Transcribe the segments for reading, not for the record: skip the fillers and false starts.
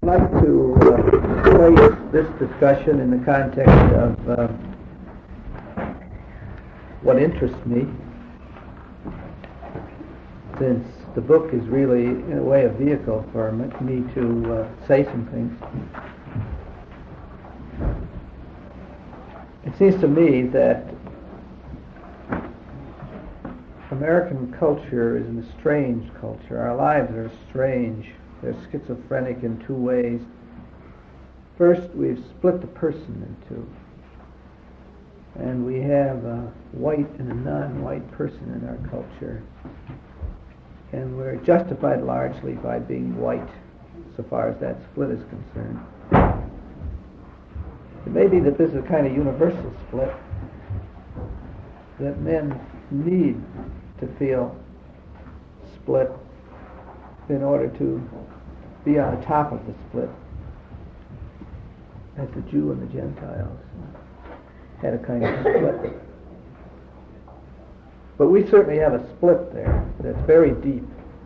like to place this discussion in the context of what interests me, since the book is really, in a way, a vehicle for me to say some things. It seems to me that American culture is a strange culture. Our lives are strange. They're schizophrenic in two ways. First, we've split the person in two. And we have a white and a non-white person in our culture. And we're justified largely by being white, so far as that split is concerned. It may be that this is a kind of universal split, that men need to feel split in order to be on the top of the split, as the Jew and the Gentiles had a kind of split. But we certainly have a split there that's very deep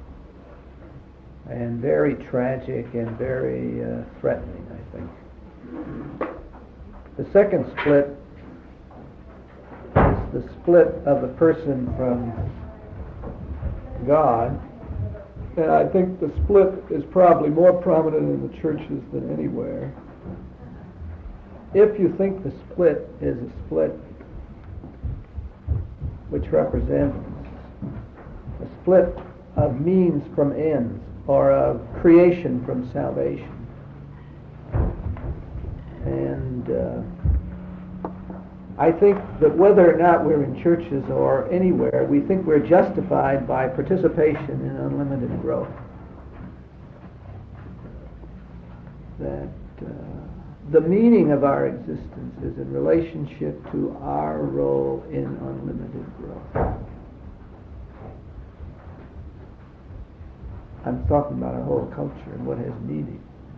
and very tragic and very threatening, I think. The second split is the split of the person from God, and I think the split is probably more prominent in the churches than anywhere. If you think the split is a split which represents a split of means from ends, or of creation from salvation, and I think that whether or not we're in churches or anywhere, we think we're justified by participation in unlimited growth. That the meaning of our existence is in relationship to our role in unlimited growth. I'm talking about our whole culture and what has meaning.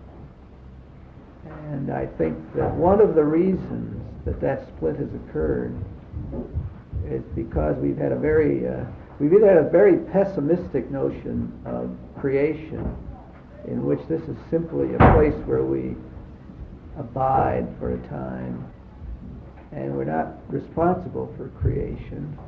And I think that one of the reasons that split has occurred is because we've had a very pessimistic notion of creation, in which this is simply a place where we abide for a time, and we're not responsible for creation,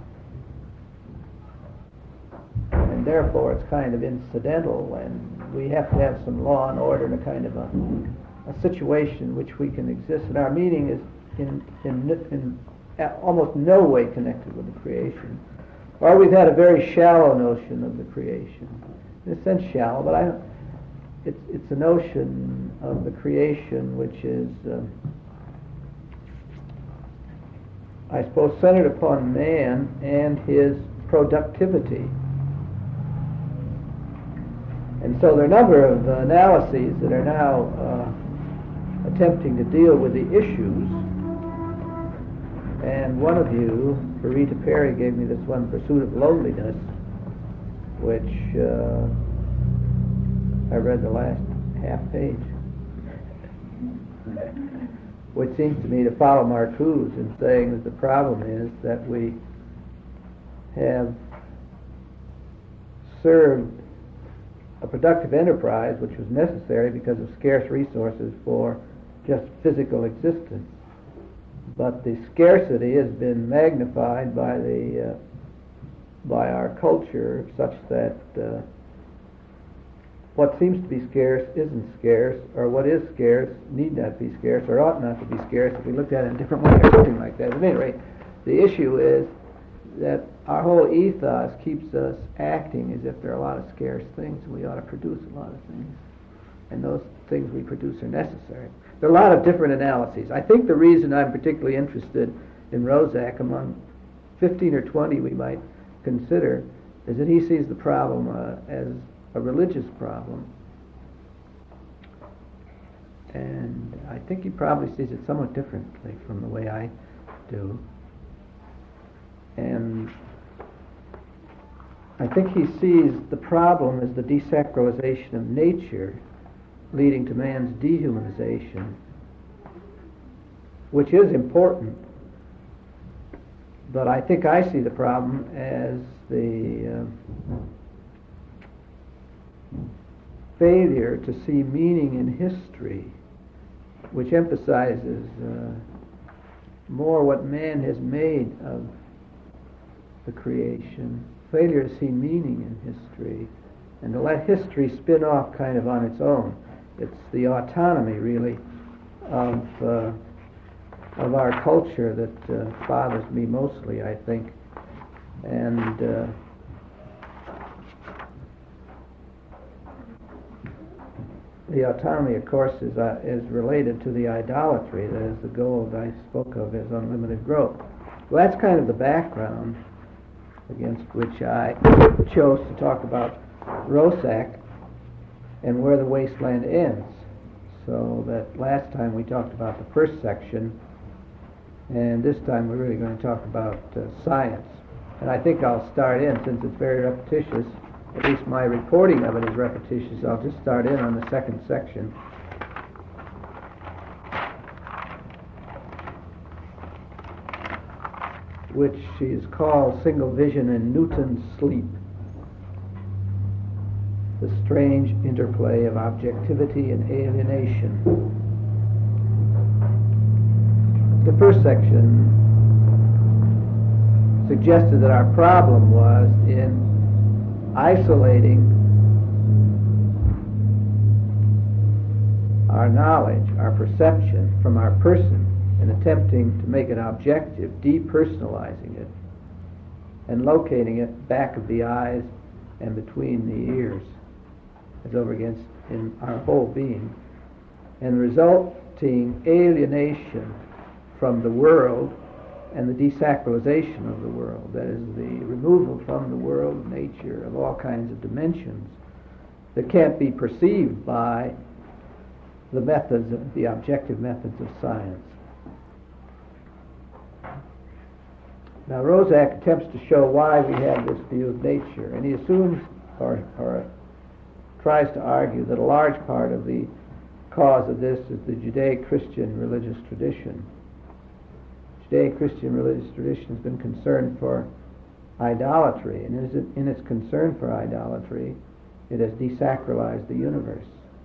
and therefore it's kind of incidental, and we have to have some law and order and a kind of a situation in which we can exist, and our meaning is in almost no way connected with the creation. Or we've had a very shallow notion of the creation. In a sense shallow, but it's a notion of the creation which is, I suppose, centered upon man and his productivity. And so there are a number of analyses that are now attempting to deal with the issues. And one of you, Rita Perry, gave me this one, Pursuit of Loneliness, which I read the last half page, which seems to me to follow Marcuse in saying that the problem is that we have served a productive enterprise which was necessary because of scarce resources for just physical existence. But the scarcity has been magnified by our culture, such that what seems to be scarce isn't scarce, or what is scarce need not be scarce, or ought not to be scarce if we looked at it in a different way, or something like that. At any rate, the issue is that our whole ethos keeps us acting as if there are a lot of scarce things, and we ought to produce a lot of things, and those things we produce are necessary. There are a lot of different analyses. I think the reason I'm particularly interested in Rozak, among 15 or 20 we might consider, is that he sees the problem as a religious problem. And I think he probably sees it somewhat differently from the way I do. And I think he sees the problem as the desacralization of nature leading to man's dehumanization, which is important, but I think I see the problem as the failure to see meaning in history, which emphasizes more what man has made of the creation, failure to see meaning in history, and to let history spin off kind of on its own. It's the autonomy, really, of our culture that bothers me mostly, I think. And the autonomy, of course, is related to the idolatry. That is, the goal that I spoke of as unlimited growth. Well, that's kind of the background against which I chose to talk about Roszak and where the wasteland ends. So that last time we talked about the first section, and this time we're really going to talk about science. And I think I'll start in, since it's very repetitious, at least my reporting of it is repetitious, I'll just start in on the second section. Which is called Single Vision and Newton's Sleep. The strange interplay of objectivity and alienation. The first section suggested that our problem was in isolating our knowledge, our perception, from our person, and attempting to make it objective, depersonalizing it, and locating it back of the eyes and between the ears, as over against in our whole being, and resulting alienation from the world and the desacralization of the world, that is, the removal from the world of nature of all kinds of dimensions that can't be perceived by the methods, the objective methods of science. Now, Roszak attempts to show why we have this view of nature, and he assumes, or tries to argue, that a large part of the cause of this is the Judeo-Christian religious tradition. Judeo-Christian religious tradition has been concerned for idolatry, and in its concern for idolatry, it has desacralized the universe.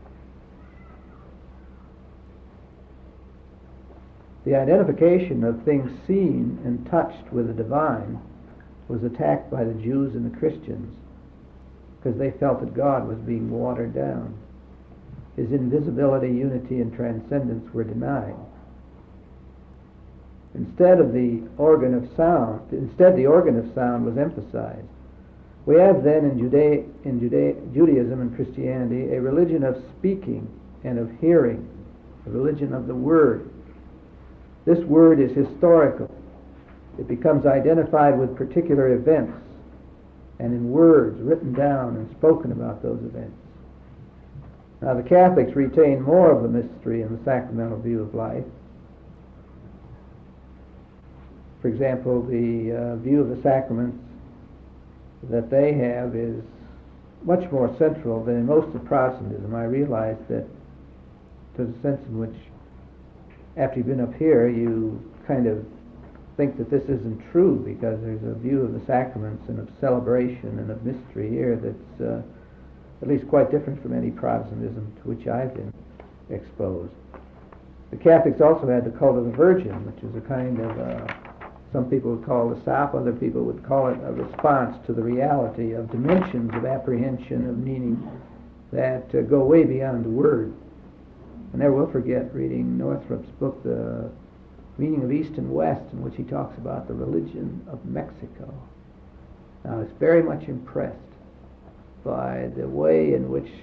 The identification of things seen and touched with the divine was attacked by the Jews and the Christians because they felt that God was being watered down. His invisibility, unity, and transcendence were denied. Instead, the organ of sound was emphasized. We have then in Judaism and Christianity a religion of speaking and of hearing, a religion of the word. This word is historical. It becomes identified with particular events and in words written down and spoken about those events. Now, the Catholics retain more of the mystery in the sacramental view of life. For example, the view of the sacraments that they have is much more central than in most of Protestantism. I realize that there's a sense in which, after you've been up here, you kind of think that this isn't true because there's a view of the sacraments and of celebration and of mystery here that's at least quite different from any Protestantism to which I've been exposed. The Catholics also had the cult of the Virgin, which is a kind of, some people would call it a sop, other people would call it a response to the reality of dimensions of apprehension, of meaning that go way beyond the word. I never will forget reading Northrop's book, The Meaning of East and West, in which he talks about the religion of Mexico. Now, I was very much impressed by the way in which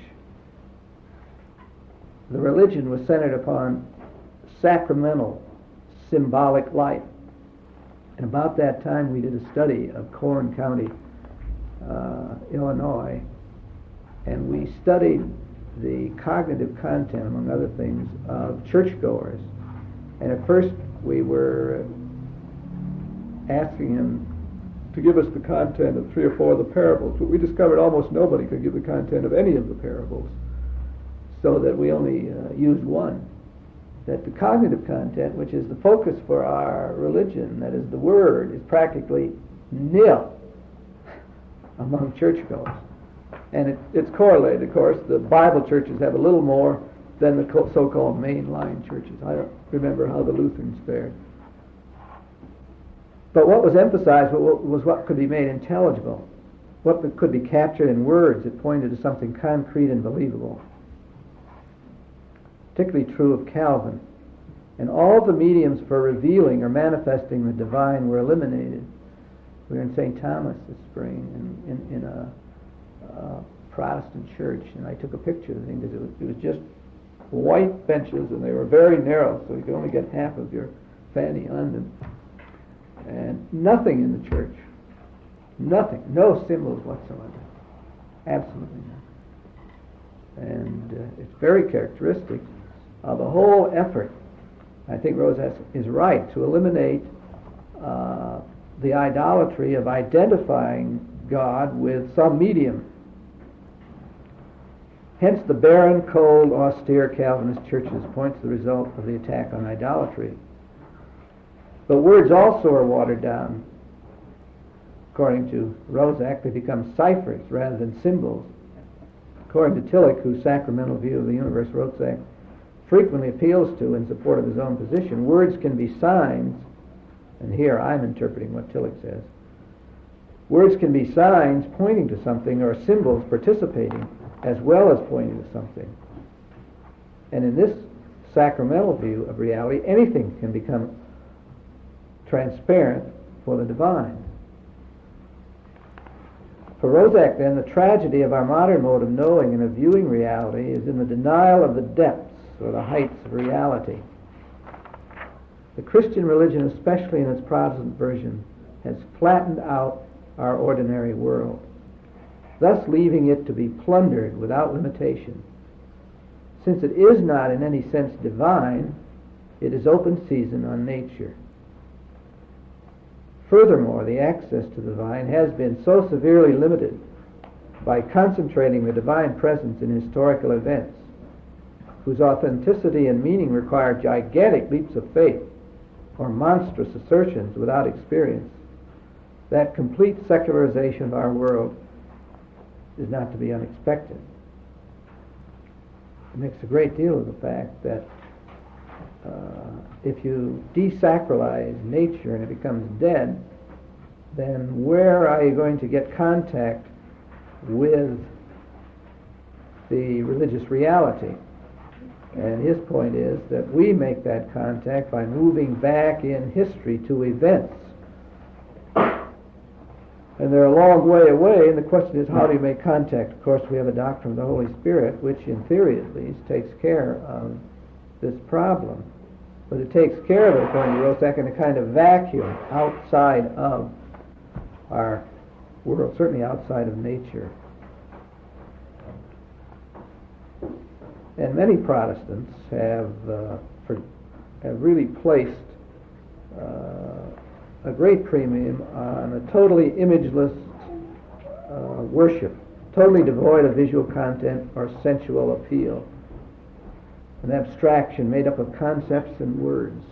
the religion was centered upon sacramental, symbolic life. And about that time, we did a study of Corn County, Illinois, and we studied the cognitive content, among other things, of churchgoers. And at first we were asking him to give us the content of 3 or 4 of the parables, but we discovered almost nobody could give the content of any of the parables, so that we only used one. That the cognitive content, which is the focus for our religion, that is the word, is practically nil among churchgoers. And it's correlated, of course. The Bible churches have a little more than the so-called mainline churches. I don't remember how the Lutherans fared. But what was emphasized was what could be made intelligible, what could be captured in words that pointed to something concrete and believable. Particularly true of Calvin. And all the mediums for revealing or manifesting the divine were eliminated. We were in St. Thomas this spring in a Protestant church, and I took a picture of the thing because it was just white benches, and they were very narrow, so you could only get half of your fanny on them. And nothing in the church. Nothing. No symbols whatsoever. Absolutely none. And it's very characteristic of the whole effort. I think Rosette is right to eliminate the idolatry of identifying God with some medium. Hence the barren, cold, austere Calvinist churches point to the result of the attack on idolatry. But words also are watered down. According to Rozak, they become ciphers rather than symbols. According to Tillich, whose sacramental view of the universe Rozak frequently appeals to in support of his own position, words can be signs, and here I'm interpreting what Tillich says. Words can be signs pointing to something or symbols participating as well as pointing to something. And in this sacramental view of reality, anything can become transparent for the divine. For Rozak, then, the tragedy of our modern mode of knowing and of viewing reality is in the denial of the depths or the heights of reality. The Christian religion, especially in its Protestant version, has flattened out our ordinary world, thus leaving it to be plundered without limitation. Since it is not in any sense divine, it is open season on nature. Furthermore, the access to the divine has been so severely limited by concentrating the divine presence in historical events, whose authenticity and meaning require gigantic leaps of faith or monstrous assertions without experience, that complete secularization of our world is not to be unexpected. It makes a great deal of the fact that if you desacralize nature and it becomes dead, then where are you going to get contact with the religious reality? And his point is that we make that contact by moving back in history to events. And they're a long way away, and the question is, how do you make contact? Of course, we have a doctrine of the Holy Spirit, which in theory at least takes care of this problem. But it takes care of it, according to Rozak, in a kind of vacuum outside of our world, certainly outside of nature. And many Protestants have really placed a great premium on a totally imageless worship, totally devoid of visual content or sensual appeal, an abstraction made up of concepts and words.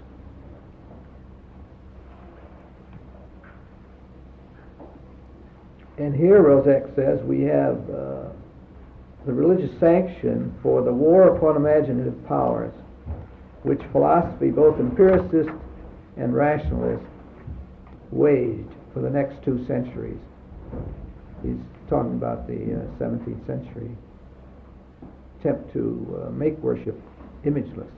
And here Rozak says we have the religious sanction for the war upon imaginative powers, which philosophy, both empiricist and rationalist, waged for the next 2 centuries. He's talking about the 17th century attempt to make worship imageless.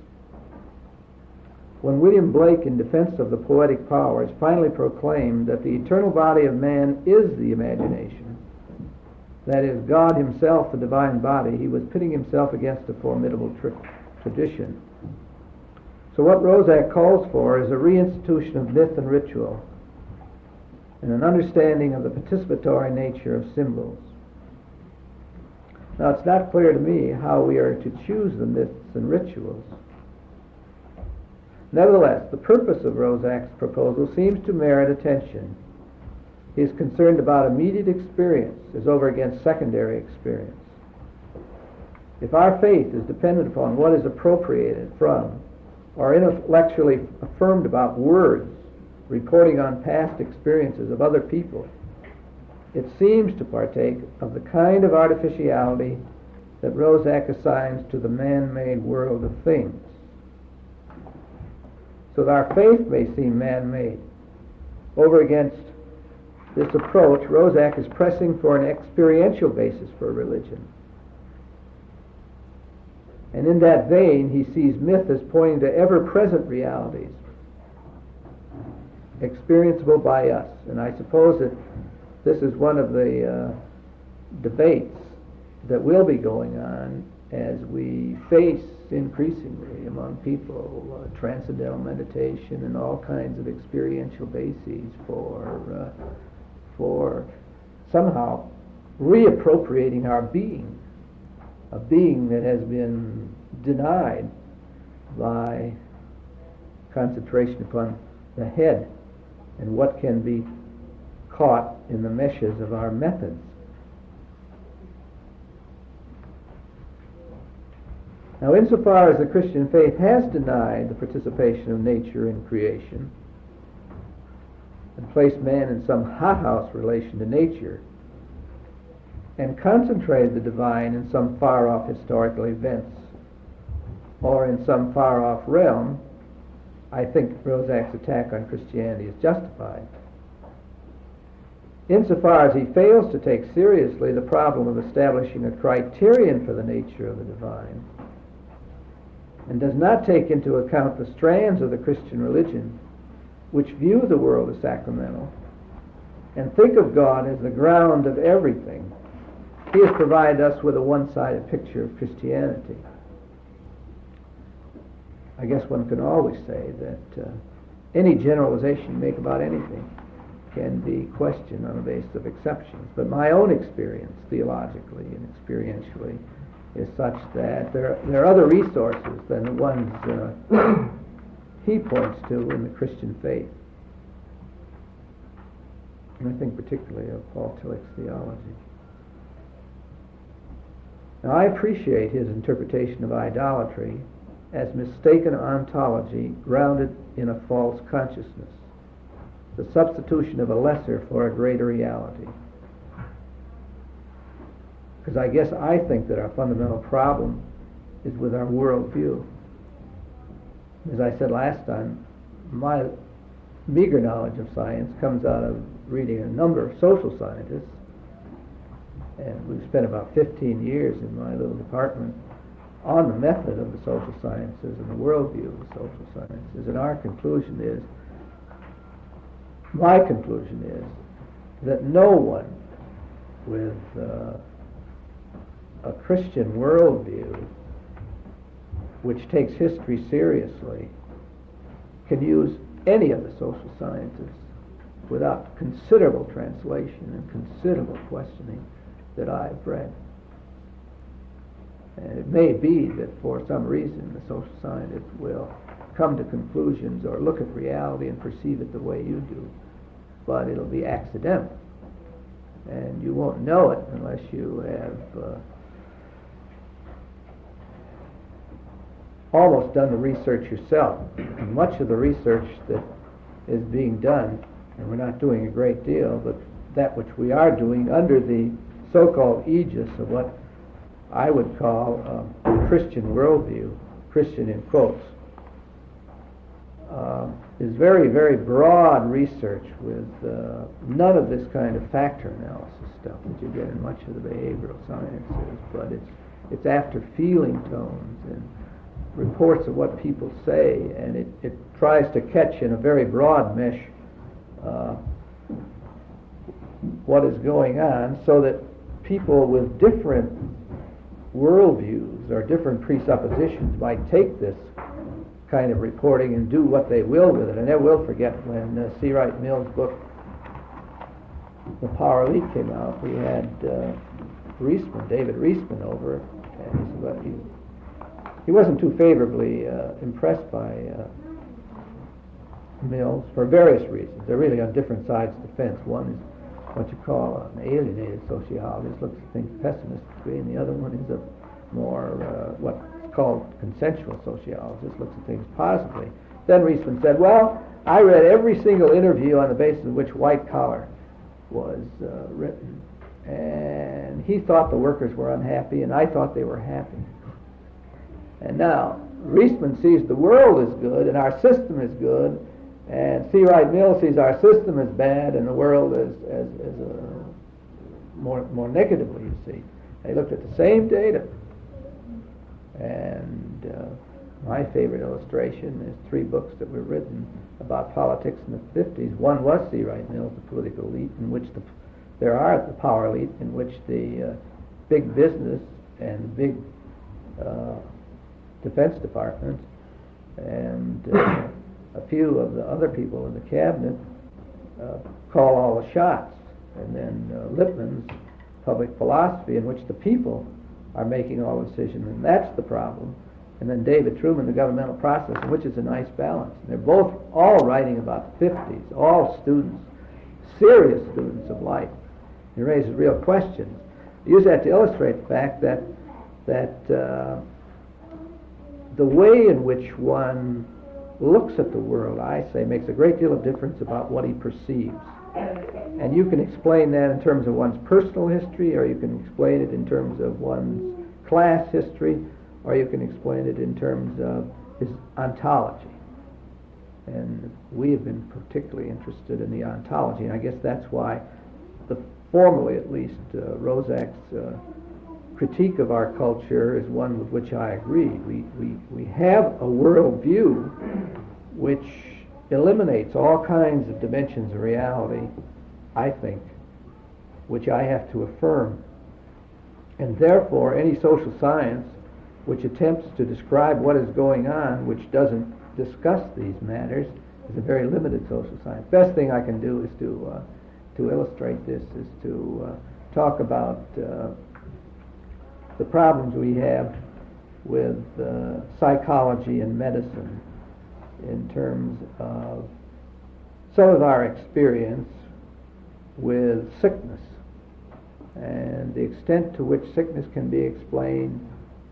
When William Blake, in defense of the poetic powers, finally proclaimed that the eternal body of man is the imagination, that is, God himself, the divine body, he was pitting himself against a formidable tradition. So what Rozak calls for is a reinstitution of myth and ritual, and an understanding of the participatory nature of symbols. Now, it's not clear to me how we are to choose the myths and rituals. Nevertheless, the purpose of Rozak's proposal seems to merit attention. He is concerned about immediate experience as over against secondary experience. If our faith is dependent upon what is appropriated from or intellectually affirmed about words reporting on past experiences of other people, it seems to partake of the kind of artificiality that Roszak assigns to the man-made world of things. So that our faith may seem man-made. Over against this approach, Roszak is pressing for an experiential basis for religion. And in that vein, he sees myth as pointing to ever-present realities, experienceable by us. And I suppose that this is one of the debates that will be going on as we face increasingly among people transcendental meditation and all kinds of experiential bases for somehow reappropriating our being, a being that has been denied by concentration upon the head and what can be caught in the meshes of our methods. Now, insofar as the Christian faith has denied the participation of nature in creation and placed man in some hothouse relation to nature and concentrated the divine in some far-off historical events or in some far-off realm, I think Roszak's attack on Christianity is justified. Insofar as he fails to take seriously the problem of establishing a criterion for the nature of the divine, and does not take into account the strands of the Christian religion which view the world as sacramental and think of God as the ground of everything, he has provided us with a one-sided picture of Christianity. I guess one can always say that any generalization you make about anything can be questioned on the basis of exceptions. But my own experience, theologically and experientially, is such that there are other resources than the ones he points to in the Christian faith. And I think particularly of Paul Tillich's theology. Now, I appreciate his interpretation of idolatry as mistaken ontology grounded in a false consciousness, the substitution of a lesser for a greater reality. Because I guess I think that our fundamental problem is with our worldview. As I said last time, my meager knowledge of science comes out of reading a number of social scientists, and we've spent about 15 years in my little department on the method of the social sciences and the worldview of the social sciences. And my conclusion is that no one with a Christian worldview which takes history seriously can use any of the social sciences without considerable translation and considerable questioning that I've read. And it may be that for some reason the social scientists will come to conclusions or look at reality and perceive it the way you do, but it'll be accidental. And you won't know it unless you have almost done the research yourself. And much of the research that is being done, and we're not doing a great deal, but that which we are doing under the so-called aegis of what I would call Christian worldview, Christian in quotes, is very, very broad research with none of this kind of factor analysis stuff that you get in much of the behavioral sciences, but it's after feeling tones and reports of what people say, and it tries to catch in a very broad mesh what is going on, so that people with different worldviews or different presuppositions might take this kind of reporting and do what they will with it. And they will forget when C. Wright Mills' book, The Power Elite, came out, we had David Reisman over, and he wasn't too favorably impressed by Mills for various reasons. They're really on different sides of the fence. One is what you call an alienated sociologist, looks at things pessimistically, and the other one is a more what's called consensual sociologist, looks at things positively. Then Reisman said, well, I read every single interview on the basis of which white collar was written. And he thought the workers were unhappy, and I thought they were happy. And now, Reisman sees the world as good, and our system is good, and C. Wright Mills sees our system as bad, and the world as more negatively, you see. They looked at the same data. And my favorite illustration is 3 books that were written about politics in the 50s. One was C. Wright Mills, The Political Elite, in which there are the power elite, in which the big business and big defense departments and a few of the other people in the cabinet call all the shots. And then Lippmann's public philosophy, in which the people are making all the decisions, and that's the problem. And then David Truman, The Governmental Process, which is a nice balance. And they're both all writing about the 50s, all students, serious students of life. It raises real questions. I use that to illustrate the fact that the way in which one looks at the world, I say, makes a great deal of difference about what he perceives. And you can explain that in terms of one's personal history, or you can explain it in terms of one's class history, or you can explain it in terms of his ontology. And we have been particularly interested in the ontology, and I guess that's why, formally at least, Rozak's critique of our culture is one with which I agree. We have a worldview which eliminates all kinds of dimensions of reality, I think, which I have to affirm. And therefore, any social science which attempts to describe what is going on, which doesn't discuss these matters, is a very limited social science. Best thing I can do is to illustrate this, is to talk about the problems we have with psychology and medicine in terms of some of our experience with sickness and the extent to which sickness can be explained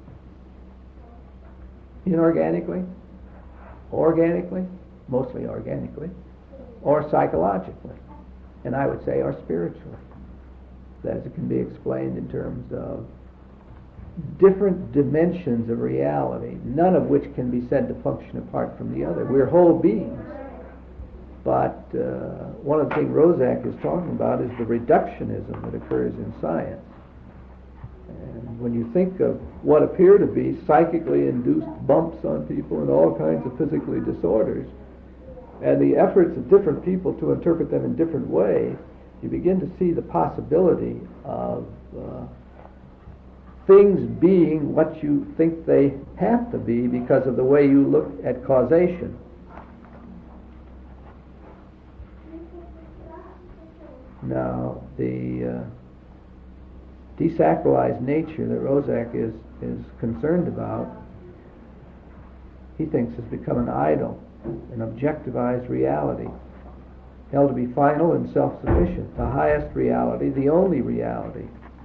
inorganically, organically, mostly organically, or psychologically, and I would say or spiritually. That is, it can be explained in terms of different dimensions of reality, none of which can be said to function apart from the other. We're whole beings. But one of the things Rozak is talking about is the reductionism that occurs in science. And when you think of what appear to be psychically induced bumps on people and all kinds of physically disorders, and the efforts of different people to interpret them in different ways, you begin to see the possibility of things being what you think they have to be because of the way you look at causation. Now, the desacralized nature that Rozak is concerned about, he thinks has become an idol, an objectivized reality, held to be final and self-sufficient, the highest reality, the only reality.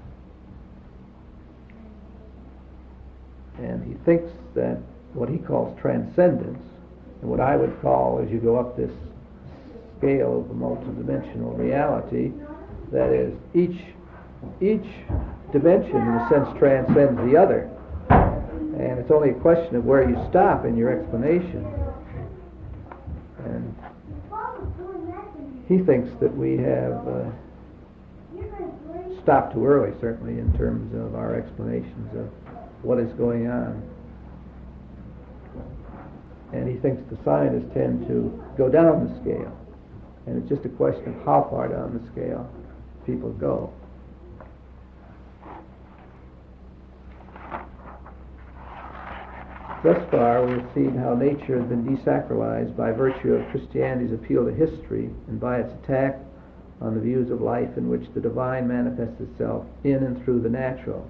And he thinks that what he calls transcendence, and what I would call, as you go up this scale of the multidimensional reality, that is, each dimension in a sense transcends the other, and it's only a question of where you stop in your explanation. And he thinks that we have stopped too early, certainly in terms of our explanations of what is going on. And he thinks the scientists tend to go down the scale, and it's just a question of how far down the scale people go. Thus far, we've seen how nature has been desacralized by virtue of Christianity's appeal to history and by its attack on the views of life in which the divine manifests itself in and through the natural.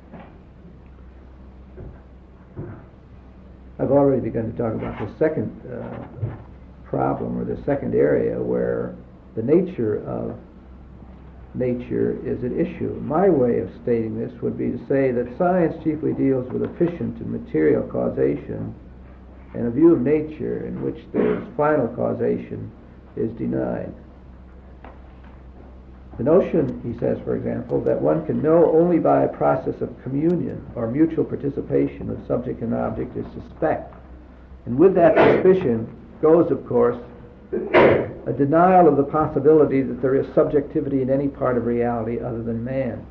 I've already begun to talk about the second problem, or the second area where the nature of nature is at issue. My way of stating this would be to say that science chiefly deals with efficient and material causation, and a view of nature in which there is final causation is denied. The notion, he says, for example, that one can know only by a process of communion or mutual participation of subject and object is suspect. And with that suspicion goes, of course, a denial of the possibility that there is subjectivity in any part of reality other than man.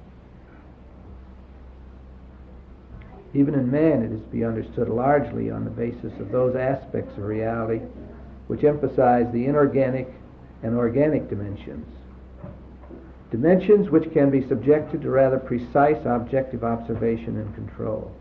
Even in man, it is to be understood largely on the basis of those aspects of reality which emphasize the inorganic and organic dimensions. Dimensions which can be subjected to rather precise objective observation and control.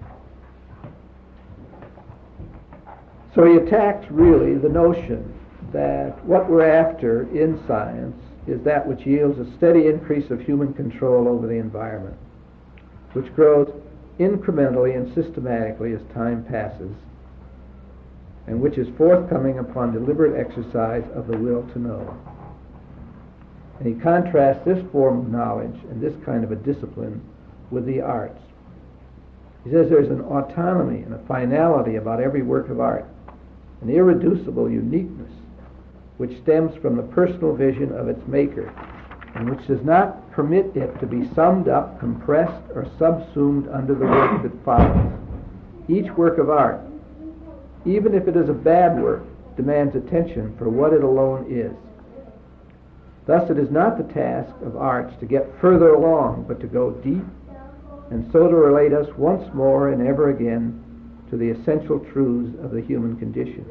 So he attacks really the notion that what we're after in science is that which yields a steady increase of human control over the environment, which grows incrementally and systematically as time passes, and which is forthcoming upon deliberate exercise of the will to know. And he contrasts this form of knowledge and this kind of a discipline with the arts. He says there's an autonomy and a finality about every work of art, an irreducible uniqueness which stems from the personal vision of its maker, and which does not permit it to be summed up, compressed, or subsumed under the work that follows. Each work of art, even if it is a bad work, demands attention for what it alone is. Thus, it is not the task of arts to get further along, but to go deep, and so to relate us once more and ever again to the essential truths of the human condition.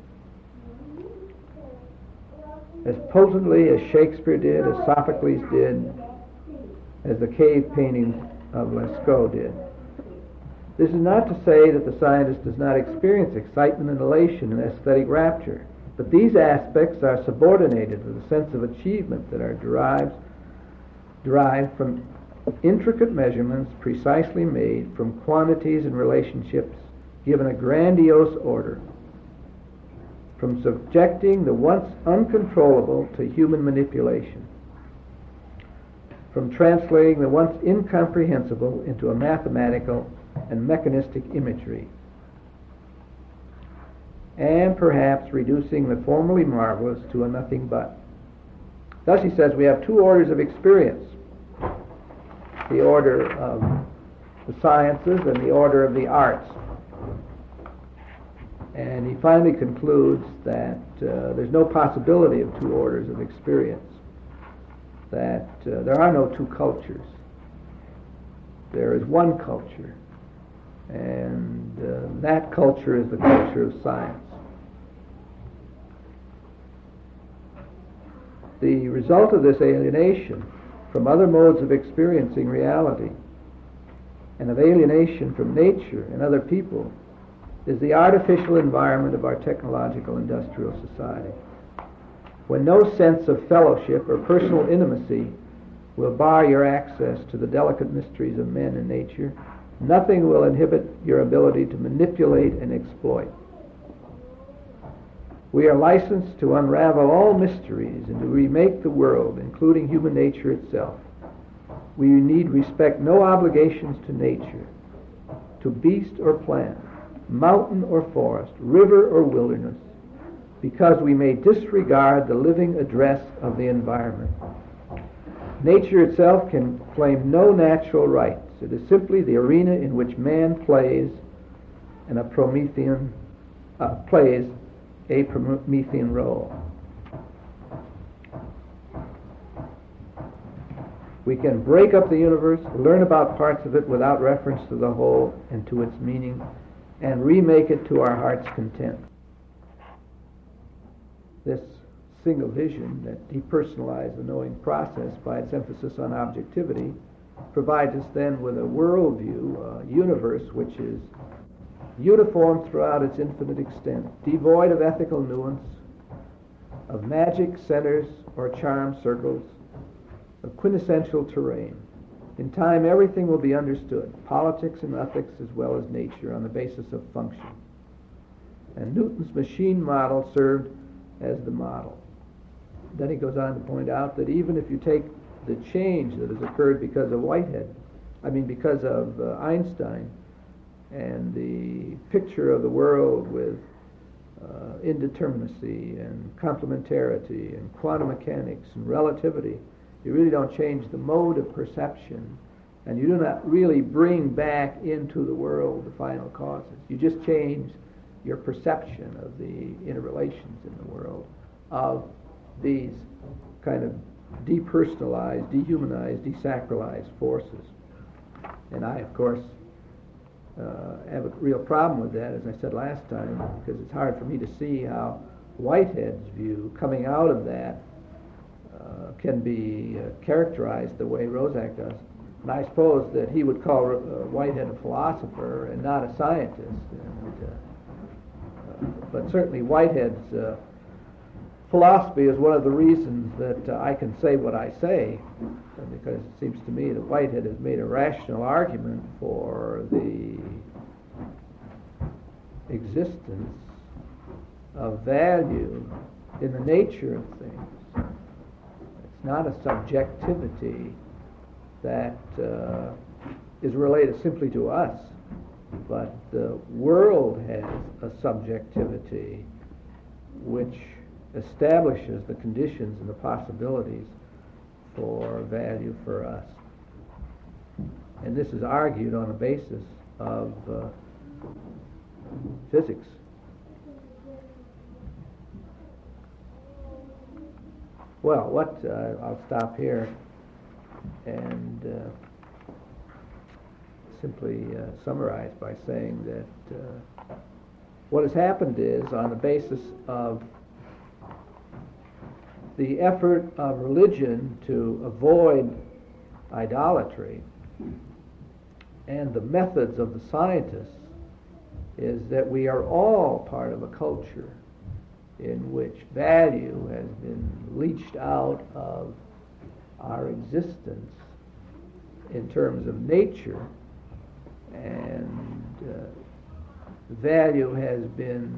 As potently as Shakespeare did, as Sophocles did, as the cave painting of Lascaux did. This is not to say that the scientist does not experience excitement and elation and aesthetic rapture, but these aspects are subordinated to the sense of achievement that are derived from intricate measurements precisely made from quantities and relationships given a grandiose order, from subjecting the once uncontrollable to human manipulation, from translating the once incomprehensible into a mathematical and mechanistic imagery, and perhaps reducing the formerly marvelous to a nothing but. Thus, he says, we have two orders of experience: the order of the sciences and the order of the arts. And he finally concludes that there's no possibility of two orders of experience, that there are no two cultures. There is one culture, and that culture is the culture of science. The result of this alienation from other modes of experiencing reality and of alienation from nature and other people is the artificial environment of our technological industrial society. When no sense of fellowship or personal intimacy will bar your access to the delicate mysteries of men and nature, nothing will inhibit your ability to manipulate and exploit. We are licensed to unravel all mysteries and to remake the world, including human nature itself. We need respect no obligations to nature, to beast or plant, mountain or forest, river or wilderness, because we may disregard the living address of the environment. Nature itself can claim no natural rights. It is simply the arena in which man plays a Promethean role. We can break up the universe, learn about parts of it without reference to the whole and to its meaning, and remake it to our heart's content. This single vision that depersonalized the knowing process by its emphasis on objectivity provides us then with a worldview, a universe which is uniform throughout its infinite extent, devoid of ethical nuance, of magic centers or charm circles, of quintessential terrain. In time, everything will be understood, politics and ethics as well as nature, on the basis of function. And Newton's machine model served as the model. Then he goes on to point out that even if you take the change that has occurred because of because of Einstein, and the picture of the world with indeterminacy and complementarity and quantum mechanics and relativity, You really don't change the mode of perception, and you do not really bring back into the world the final causes. You just change your perception of the interrelations in the world of these kind of depersonalized, dehumanized, desacralized forces. And I, of course, have a real problem with that, as I said last time, because it's hard for me to see how Whitehead's view coming out of that can be characterized the way Roszak does. And I suppose that he would call Whitehead a philosopher and not a scientist. But certainly Whitehead's philosophy is one of the reasons that I can say what I say, because it seems to me that Whitehead has made a rational argument for the existence of value in the nature of things. It's not a subjectivity that is related simply to us, but the world has a subjectivity which establishes the conditions and the possibilities for value for us. And this is argued on the basis of physics. Well, I'll stop here and simply summarize by saying that what has happened is, on the basis of the effort of religion to avoid idolatry and the methods of the scientists, is that we are all part of a culture in which value has been leached out of our existence in terms of nature, and value has been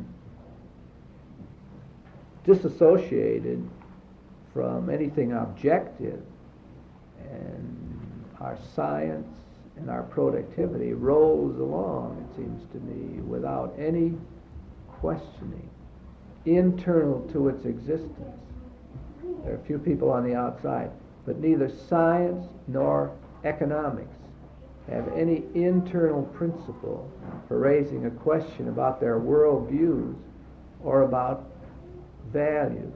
disassociated from anything objective, and our science and our productivity rolls along, it seems to me, without any questioning internal to its existence. There are a few people on the outside, but neither science nor economics have any internal principle for raising a question about their world views or about values.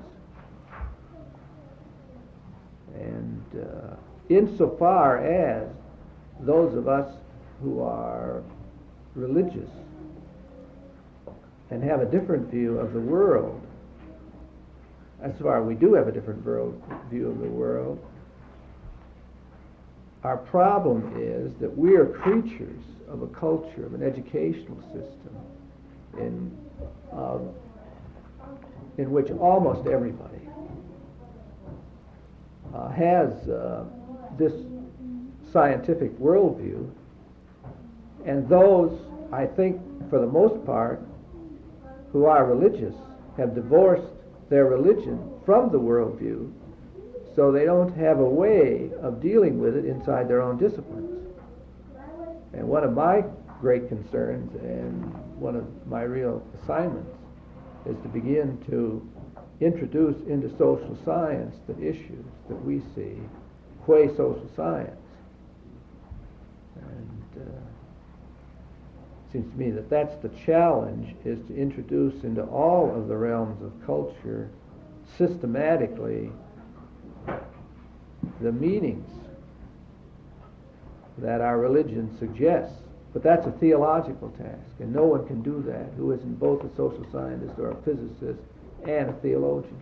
And insofar as those of us who are religious and have a different view of the world, as far as we do have a different view of the world, our problem is that we are creatures of a culture, of an educational system in which almost everybody has this scientific worldview, and those, I think, for the most part, who are religious have divorced their religion from the worldview, so they don't have a way of dealing with it inside their own disciplines. And one of my great concerns and one of my real assignments is to begin to introduce into social science the issues that we see qua social science. And it seems to me that that's the challenge, is to introduce into all of the realms of culture systematically the meanings that our religion suggests. But that's a theological task, and no one can do that who isn't both a social scientist or a physicist and a theologian.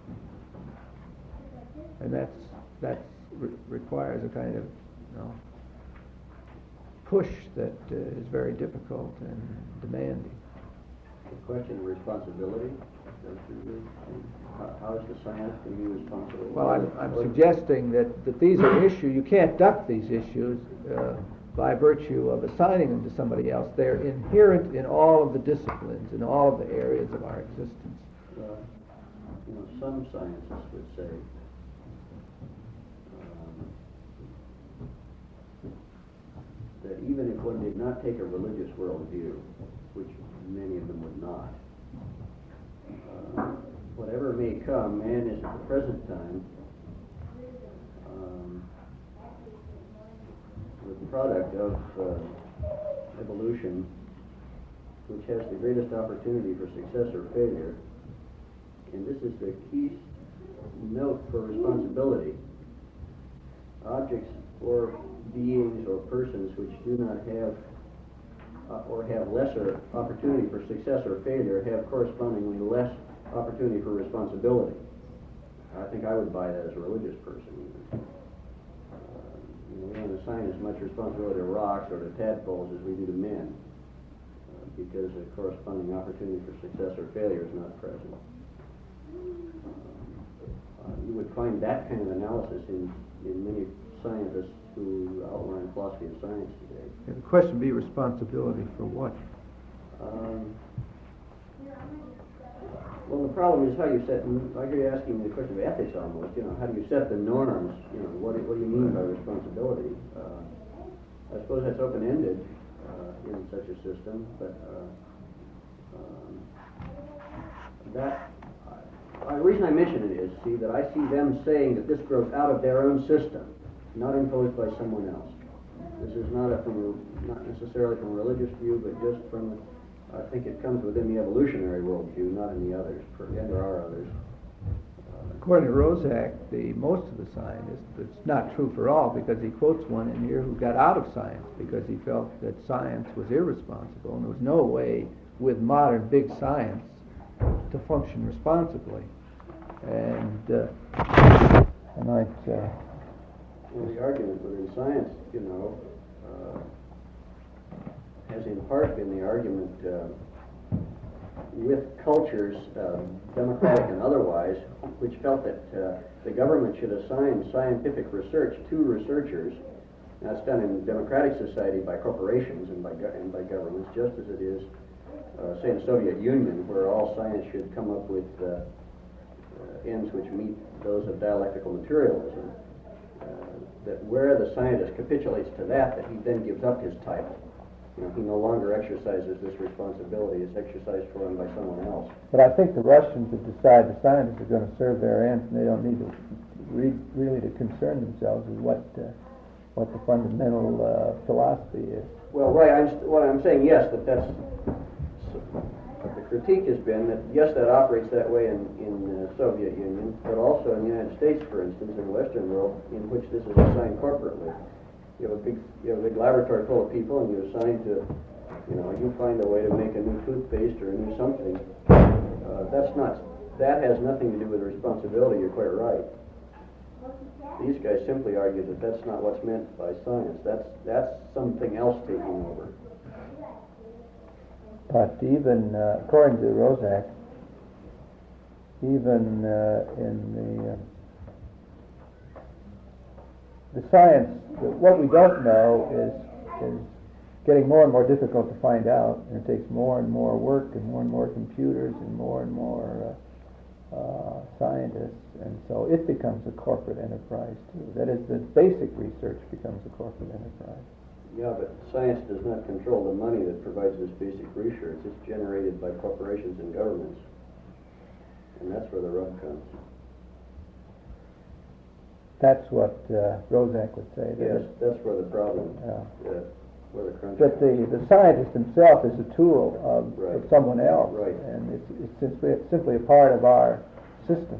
And that requires a kind of push that is very difficult and demanding. The question of responsibility, how is the science going to be responsible? Well, I'm suggesting that these are issues, you can't duck these issues by virtue of assigning them to somebody else. They're inherent in all of the disciplines, in all of the areas of our existence. Some scientists would say that even if one did not take a religious worldview, which many of them would not, whatever may come, man is at the present time the product of evolution, which has the greatest opportunity for success or failure, and this is the key note for responsibility. Objects or beings or persons which do not have or have lesser opportunity for success or failure have correspondingly less opportunity for responsibility. I think I would buy that as a religious person even. We don't assign as much responsibility to rocks or to tadpoles as we do to men, because a corresponding opportunity for success or failure is not present. You would find that kind of analysis in many scientists who outline philosophy of science today. The question would be responsibility for what? Well, the problem is how you set, like you're asking me the question of ethics almost, how do you set the norms? What do you mean by responsibility? I suppose that's open-ended in such a system, but the reason I mention it is, that I see them saying that this grows out of their own system, not imposed by someone else. This is not necessarily from a religious view, but just from I think it comes within the evolutionary worldview, not in the others. There are others. According to Rozak, most of the scientists, it's not true for all, because he quotes one in here who got out of science because he felt that science was irresponsible, and there was no way with modern big science to function responsibly. And the argument within science, has in part been the argument with cultures, democratic and otherwise, which felt that the government should assign scientific research to researchers. Now, it's done in democratic society by corporations and by governments, just as it is, say, in the Soviet Union, where all science should come up with ends which meet those of dialectical materialism. That where the scientist capitulates to that he then gives up his title. He no longer exercises this responsibility. It's exercised for him by someone else. But I think the Russians have decided the scientists are going to serve their ends, and they don't need to really to concern themselves with what the fundamental philosophy is. Well, right. What I'm saying, yes, that's. But the critique has been that yes, that operates that way in the Soviet Union, but also in the United States, for instance, in the Western world, in which this is assigned corporately. You have a big laboratory full of people, and you assign to, you find a way to make a new toothpaste or a new something. That has nothing to do with responsibility. You're quite right. These guys simply argue that that's not what's meant by science. That's something else taking over. But even according to Rozak, even in the science, what we don't know is getting more and more difficult to find out, and it takes more and more work and more computers and more scientists, and so it becomes a corporate enterprise too. That is, the basic research becomes a corporate enterprise. Yeah, but science does not control the money that provides this basic research. It's generated by corporations and governments, and that's where the rub comes. That's what Rozak would say. Yes, that's where the problem, where the crunch But the scientist himself is a tool of someone else, right. And it's simply a part of our system.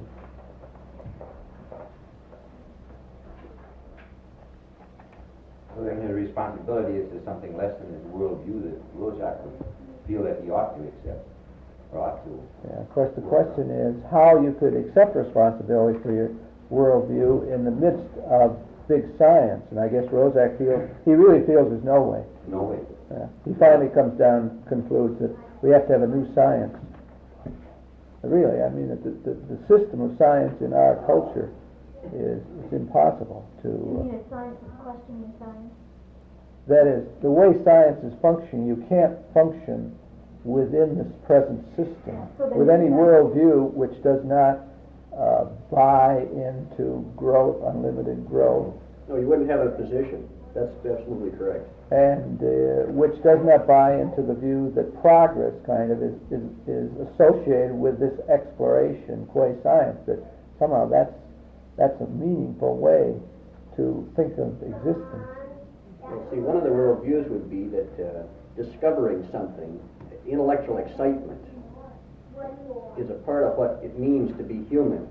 So then his responsibility is to something less than his worldview that Rozak would feel that he ought to accept, or ought to. Yeah, of course, the question is how you could accept responsibility for your worldview in the midst of big science, and I guess Rozak really feels there's no way. No way. He finally concludes that we have to have a new science. Really, I mean, the system of science in our culture is impossible to. You mean a science is questioning science? That is, the way science is functioning, you can't function within this present system with any worldview which does not buy into growth, unlimited growth. No, you wouldn't have a position. That's absolutely correct. And which does not buy into the view that progress kind of is associated with this exploration, qua science, that somehow that's a meaningful way to think of existence. Well, see, one of the worldviews would be that discovering something, intellectual excitement, is a part of what it means to be human.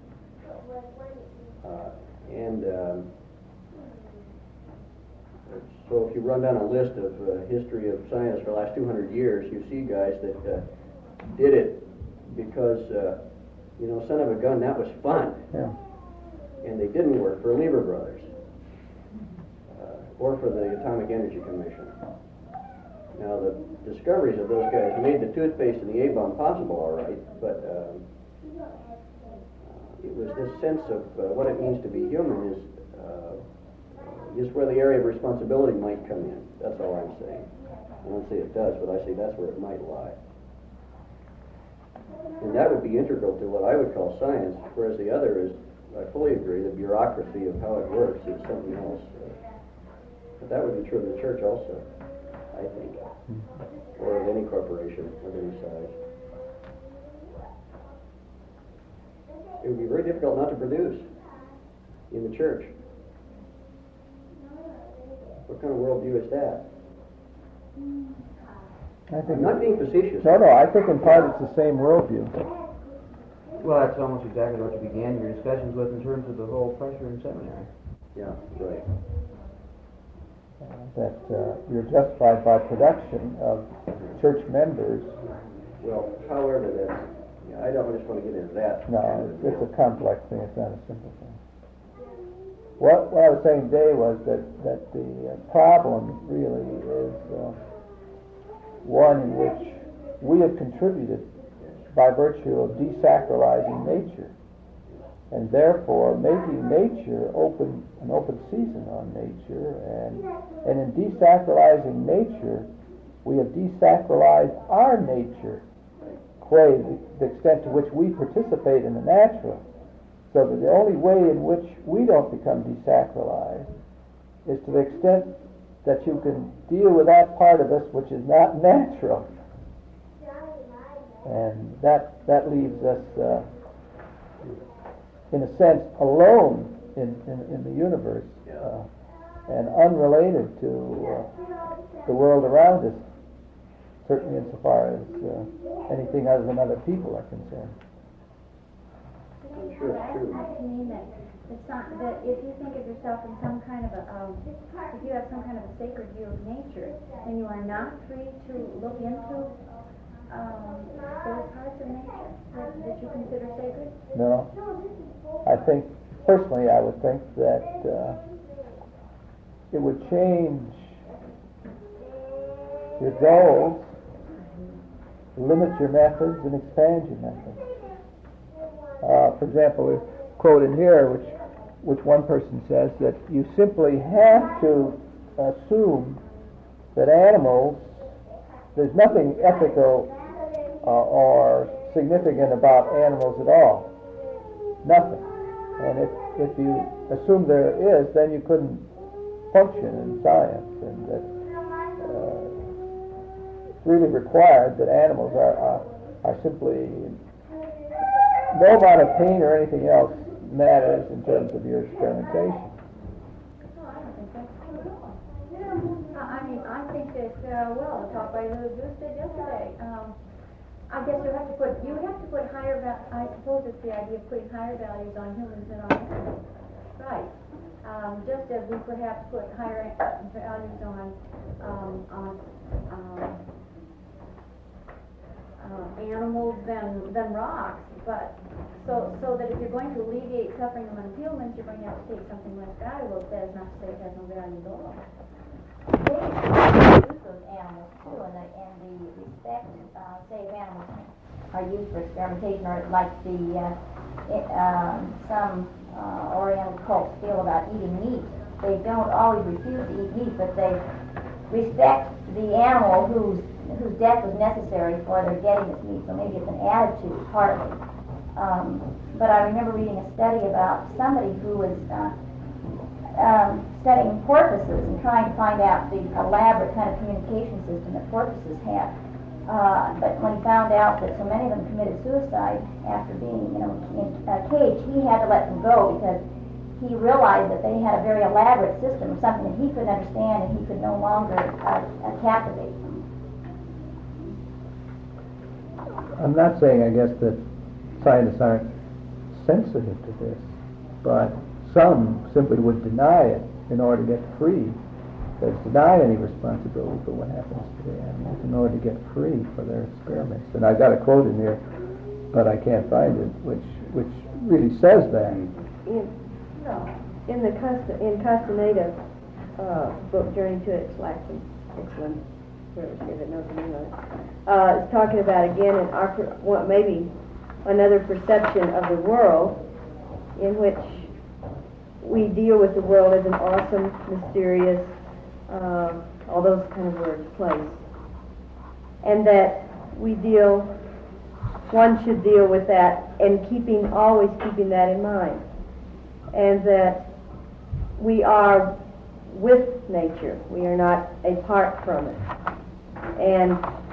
So if you run down a list of history of science for the last 200 years, you see guys that did it because, son of a gun, that was fun. Yeah. And they didn't work for Lever Brothers or for the Atomic Energy Commission. Now, the discoveries of those guys made the toothpaste and the A-bomb possible, all right, but it was this sense of what it means to be human is where the area of responsibility might come in. That's all I'm saying. I don't say it does, but I say that's where it might lie. And that would be integral to what I would call science, whereas the other is, I fully agree, the bureaucracy of how it works is something else. But that would be true of the church also, I think, or of any corporation of any size. It would be very difficult not to produce in the church. What kind of worldview is that? I'm not being facetious. No, I think in part it's the same worldview. Well, that's almost exactly what you began your discussions with in terms of the whole pressure in seminary. Yeah, right. That you're justified by production of church members. Well, however, I don't just want to get into that. No, it's a complex thing. It's not a simple thing. What I was saying today was that the problem really is one in which we have contributed by virtue of desacralizing nature, and therefore making nature an open season on nature, and in desacralizing nature, we have desacralized our nature, the extent to which we participate in the natural. So that the only way in which we don't become desacralized is to the extent that you can deal with that part of us which is not natural. And that leaves us, in a sense, alone in the universe and unrelated to the world around us, certainly insofar as anything other than other people are concerned. Sure, it's true. To me that if you think of yourself in some kind of if you have some kind of a sacred view of nature, then you are not free to look into those parts of nature that you consider sacred? No. I think, personally, I would think that it would change your goals, limit your methods, and expand your methods. For example, a quote in here which one person says that you simply have to assume that animals, there's nothing ethical or significant about animals at all. Nothing. And if you assume there is, then you couldn't function in science, and that it's really required that animals are simply, no amount of pain or anything else matters in terms of your experimentation. No, I don't think that's true at all. I think that, talked by Lou Goose did yesterday. I guess you have to put higher, I suppose it's the idea of putting higher values on humans than on animals. Right. Just as we perhaps put higher values on animals than rocks, but so that if you're going to alleviate suffering among humans, you're going to have to take something less valuable. That is not to say it has no value at all. They use those animals too, and the respect, say if animals are used for experimentation, or like some Oriental cults feel about eating meat. They don't always refuse to eat meat, but they respect the animal whose death was necessary for their getting this meat. So maybe it's an attitude, partly. But I remember reading a study about somebody who was studying porpoises and trying to find out the elaborate kind of communication system that porpoises have. But when he found out that so many of them committed suicide after being, in a cage, he had to let them go because he realized that they had a very elaborate system, something that he couldn't understand and he could no longer captivate them. I'm not saying, I guess, that scientists aren't sensitive to this, but some simply would deny it in order to get free. They deny any responsibility for what happens to the animals in order to get free for their experiments. And I got a quote in here, but I can't find it, which really says that. In Castaneda's book, Journey to Excellence, whoever's here that knows the name of it, it's talking about, again, maybe another perception of the world in which we deal with the world as an awesome, mysterious, all those kind of words, place. And that one should deal with that and always keeping that in mind. And that we are with nature. We are not apart from it. And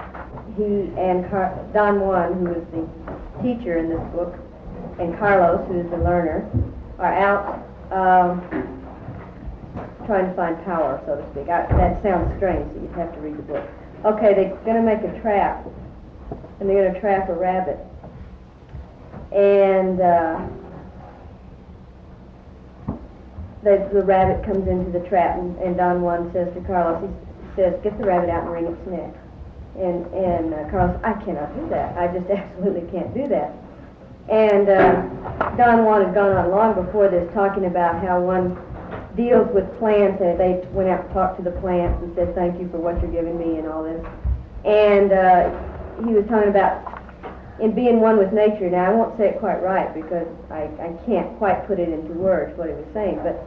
Don Juan, who is the teacher in this book, and Carlos, who is the learner, are out trying to find power, so to speak. That sounds strange, so you'd have to read the book. Okay, they're going to make a trap, and they're going to trap a rabbit. And the rabbit comes into the trap, and Don Juan says to Carlos, he says, "Get the rabbit out and wring its neck." And Carlos, "I cannot do that. I just absolutely can't do that." And Don Juan had gone on long before this, talking about how one deals with plants, and they went out and talked to the plants and said, "Thank you for what you're giving me," and all this. And he was talking about in being one with nature. Now, I won't say it quite right because I can't quite put it into words what he was saying, but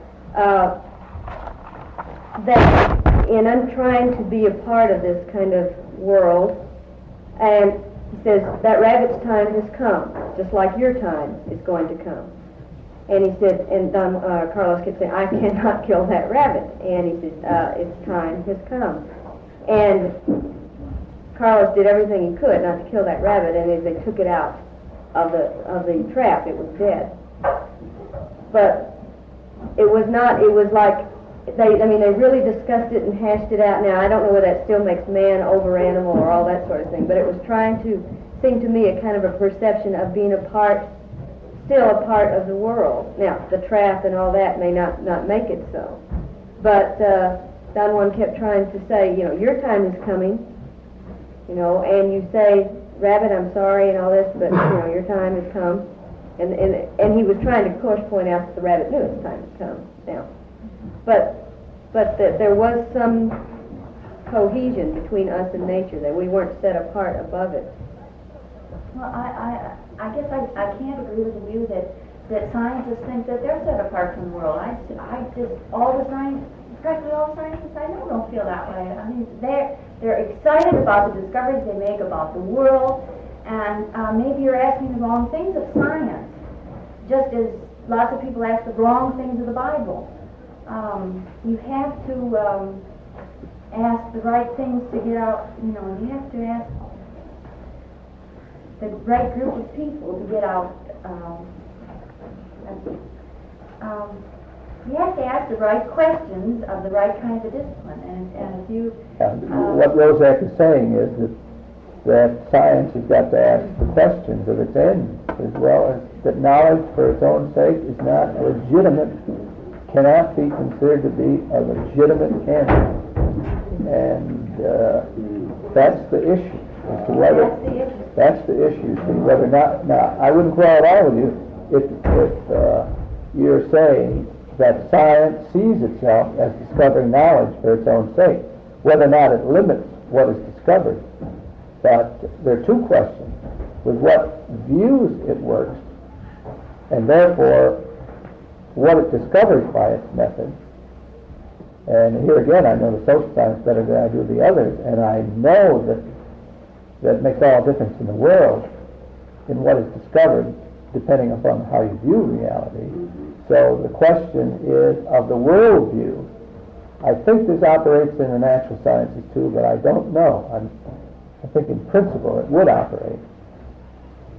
that I'm trying to be a part of this kind of world, and he says that rabbit's time has come, just like your time is going to come. And he said, and Carlos kept saying, "I cannot kill that rabbit." And he said, "Its time has come." And Carlos did everything he could not to kill that rabbit, and as they took it out of the trap, it was dead. But it was not. It was like they really discussed it and hashed it out. Now I don't know whether that still makes man over animal or all that sort of thing, but it was trying to seem to me a kind of a perception of being still a part of the world. Now the trap and all that may not make it so, but Don Juan kept trying to say, your time is coming. And you say, "Rabbit, I'm sorry," and all this, but your time has come. And he was trying to, of course, point out that the rabbit knew its time had come now. But that there was some cohesion between us and nature, that we weren't set apart above it. Well, I guess I can't agree with the view that scientists think that they're set apart from the world. Practically all scientists I know don't feel that way. I mean, they're excited about the discoveries they make about the world, and maybe you're asking the wrong things of science, just as lots of people ask the wrong things of the Bible. You have to ask the right things to get out, you have to ask the right group of people to get out. You have to ask the right questions of the right kinds of discipline, and if you... what Rozak is saying is that science has got to ask the questions of its end, as well as that knowledge for its own sake is not legitimate, cannot be considered to be a legitimate canon. And that's the issue. That's the issue. See, whether or not... Now, I wouldn't quarrel at all with you if you're saying that science sees itself as discovering knowledge for its own sake, whether or not it limits what is discovered. But there are two questions. With what views it works, and therefore what it discovers by its method. And here again, I know the social science better than I do the others, and I know that it makes all the difference in the world in what is discovered, depending upon how you view reality. So the question is of the world view. I think this operates in the natural sciences too, but I don't know. I think in principle it would operate.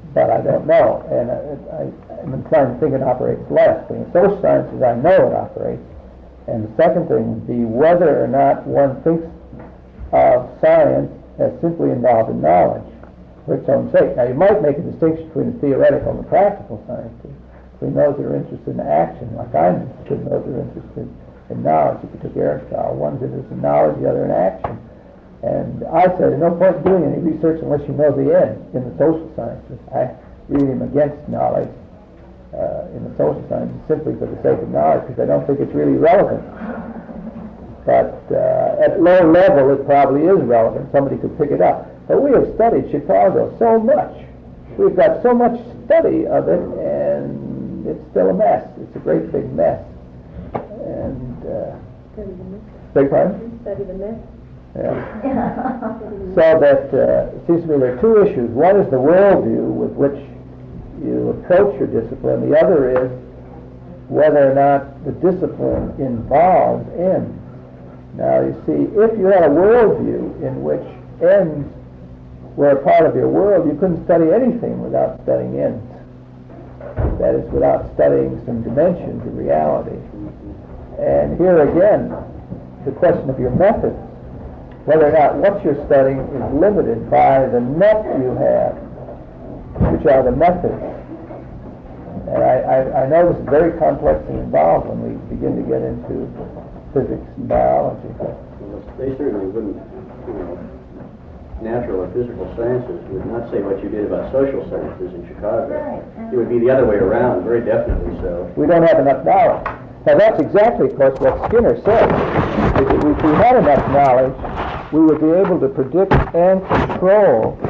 but I don't know. And I'm inclined to think it operates less. But in social sciences, I know it operates. And the second thing would be whether or not one thinks of science as simply involving knowledge for its own sake. Now, you might make a distinction between the theoretical and the practical sciences. Between those that are interested in action, like I'm interested, and those that are interested in knowledge. If you took Aristotle, one's interested in knowledge, the other in action. And I said, there's no point doing any research unless you know the end in the social sciences. I really am against knowledge in the social sciences simply for the sake of knowledge, because I don't think it's really relevant. But at low level, it probably is relevant. Somebody could pick it up. But we have studied Chicago so much. We've got so much study of it, and it's still a mess. It's a great big mess. And, beg pardon? Study the mess. Yeah. So that it seems to me there are two issues. One is the worldview with which you approach your discipline. The other is whether or not the discipline involves ends. Now, you see, if you had a worldview in which ends were a part of your world, you couldn't study anything without studying ends. That is, without studying some dimensions of reality. And here again, the question of your methods, whether or not what you're studying is limited by the net you have, which are the methods. And I know this is very complex and involved when we begin to get into physics and biology. Well, they certainly wouldn't, natural or physical sciences would not say what you did about social sciences in Chicago. Right. It would be the other way around, very definitely so. We don't have enough knowledge. Now that's exactly, of course, what Skinner said. Is that if we had enough knowledge, we would be able to predict and control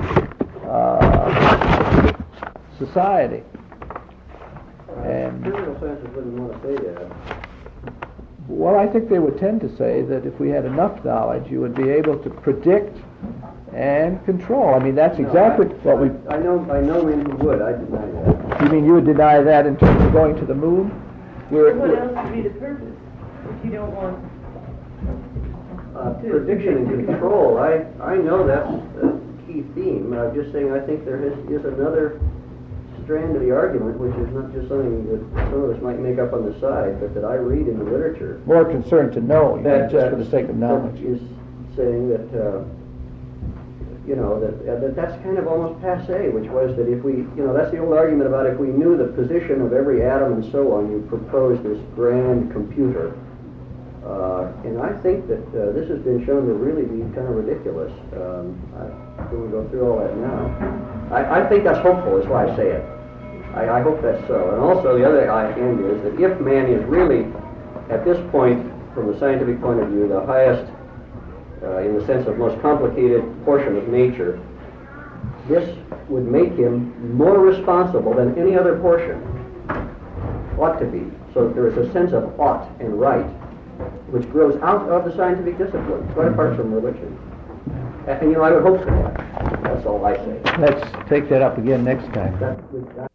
society. And Physical sciences wouldn't want to say that. well, I think they would tend to say that if we had enough knowledge, you would be able to predict and control. I mean, that's exactly what we... I know men who would. I deny that. You mean you would deny that in terms of going to the moon? What else would be the purpose if you don't want Prediction and control. I know that's a key theme. I'm just saying I think there is another strand of the argument, which is not just something that some of us might make up on the side, but that I read in the literature. More concerned to know, not just for the sake of knowledge. Is saying that that's kind of almost passé, which was that if we, that's the old argument about if we knew the position of every atom and so on, you propose this grand computer. And I think that this has been shown to really be kind of ridiculous. I don't want to go through all that now. I think that's hopeful, is why I say it. I hope that's so. And also the other end is that if man is really, at this point, from the scientific point of view, the highest, in the sense of most complicated portion of nature, this would make him more responsible than any other portion. Ought to be. So that there is a sense of ought and right, which grows out of the scientific discipline, quite apart from religion. And I would hope for that. That's all I say. Let's take that up again next time.